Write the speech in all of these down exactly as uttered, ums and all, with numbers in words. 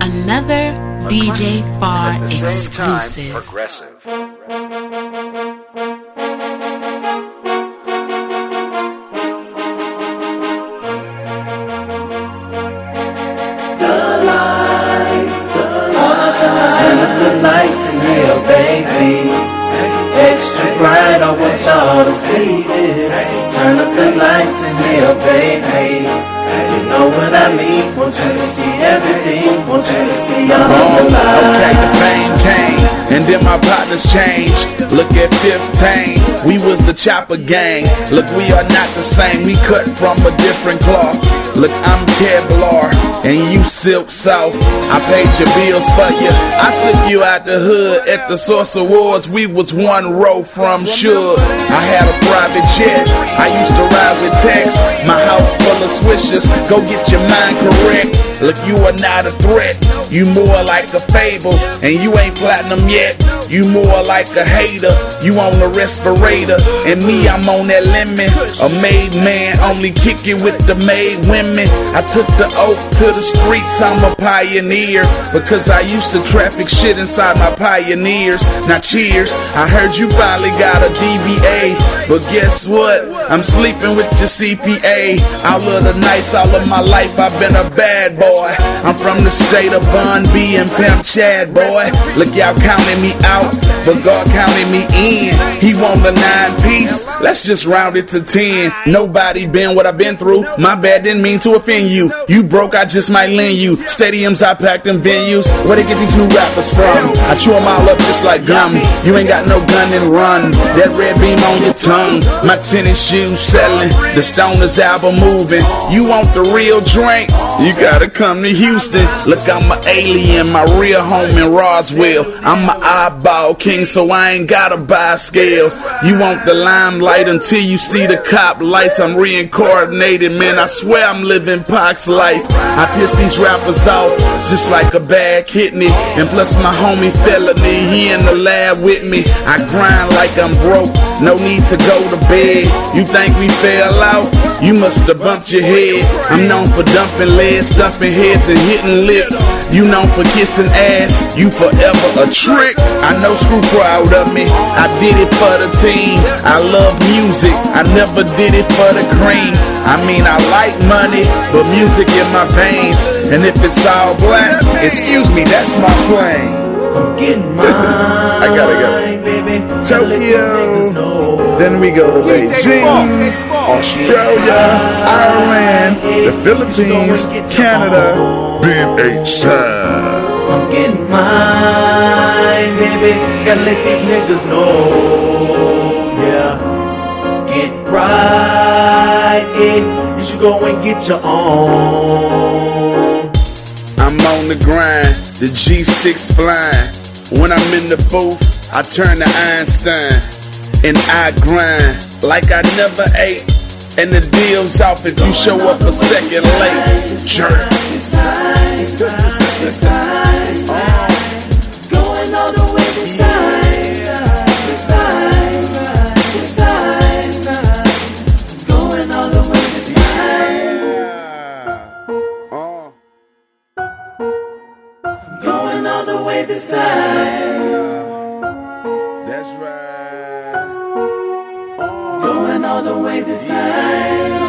another D J Far at the same exclusive. Time, progressive. Bright, I want y'all to see this. Turn up the lights in here, baby. You know what I mean. Want you to see everything. Want you to see all of the lights. Okay, the fame came, and then my partners changed. Look at fifteen, we was the Chopper Gang. Look, we are not the same. We cut from a different cloth. Look, I'm Kevlar, and you Silk South. I paid your bills for you. I took you out the hood at the Source Awards. We was one row from Suge. I had a private jet. I used to ride with Tex. My house full of swishers. Go get your mind correct. Look, you are not a threat. You more like a fable, and you ain't platinum yet. You more like a hater. You on the respirator, and me, I'm on that lemon. A made man only kick it with the made women. I took the oak to the streets. I'm a pioneer because I used to traffic shit inside my pioneers. Now cheers, I heard you finally got a D B A, but guess what? I'm sleeping with your C P A. All of the nights, all of my life, I've been a bad boy. I'm from the state of Bun B and Pimp Chad, boy. Look, y'all counting me out, but God counted me in. He want the nine piece, let's just round it to ten. Nobody been what I've been through. My bad, didn't mean to offend you. You broke, I just might lend you. Stadiums, I packed in venues. Where they get these new rappers from? I chew them all up just like gum. You ain't got no gun and run. That red beam on your tongue. My tennis shoes selling. The Stoners album moving. You want the real drink? You gotta come to Houston. Look, I'm an alien, my real home in Roswell. I'm an eyeball king, so I ain't gotta buy a scale. You want the limelight until you see the cop lights. I'm reincarnated, man, I swear I'm living Pac's life. I piss these rappers off just like a bad kidney. And plus my homie Felony, he in the lab with me. I grind like I'm broke, no need to go to bed. You think we fell out? You must have bumped your head. I'm known for dumping legs, stumping heads, and hitting lips. You known for kissing ass, you forever a trick. I know Screw proud of me, I did it for the team. I love music, I never did it for the cream. I mean, I like money, but music in my veins. And if it's all black, excuse me, that's my plane. I'm getting mine, I gotta go. baby. Tokyo, then we go to Beijing, Australia, Iran, the Philippines, Canada, then H-Time. I'm getting mine, baby. Gotta let these niggas know, yeah. Get right, eh? You should go and get your own. I'm on the grind, the G six flying. When I'm in the booth, I turn to Einstein. And I grind like I never ate. And the deal's off if you show up a second late. Jerk. It's time, it's time, it's time, it's time. Going all the way this time. It's time, it's time, it's time, it's time. Going all the way this time. Going all the way this time. That's right. Going all the way this time.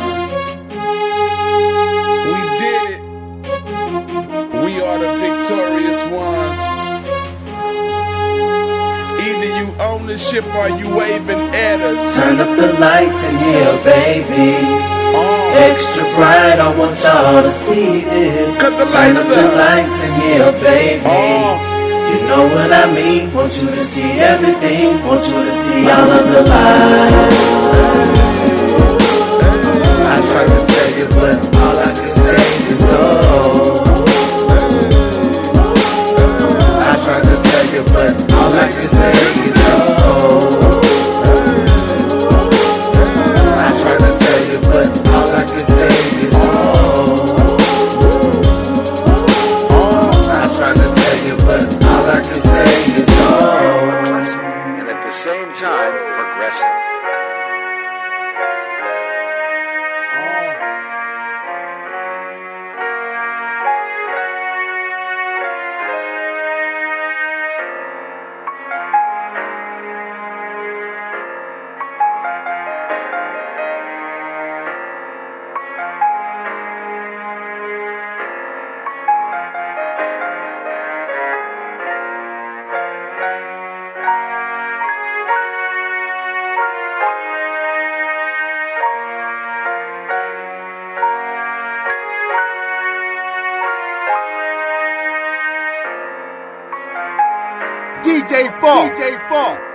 We did it. We are the victorious ones. Either you own the ship or you waving at us. Turn up the lights in here, baby. Oh. Extra bright, I want y'all to see this. Cut the Turn lights up the up. lights in here, baby. Oh. You know what I mean. Want you to see everything. Want you to see all of the lights. I try to tell you, but all I can say is oh. I try to tell you, but all I can say is oh. I try to tell you, but all I can say is oh. I try to tell you, but all I can say is oh. And at the same time, progressive. J Fall. D J Fall.